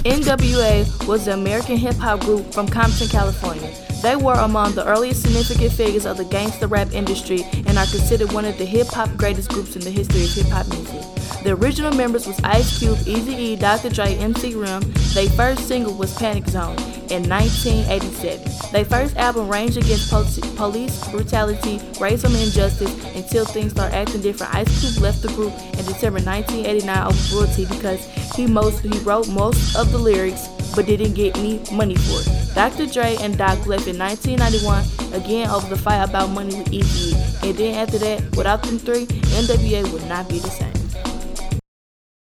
NWA was the American hip-hop group from Compton, California. They were among the earliest significant figures of the gangsta rap industry and are considered one of the hip-hop greatest groups in the history of hip-hop music. The original members was Ice Cube, Eazy-E, Dr. Dre, MC Rim. Their first single was Panic Zone in 1987. Their first album, Rage Against Police Brutality, Racism and Injustice, Until Things Start Acting Different. Ice Cube left the group in December 1989 over royalty because he wrote most of the lyrics but didn't get any money for it. Dr. Dre and Doc left in 1991, again over the fight about money with Eazy-E. And then after that, without them three, NWA would not be the same.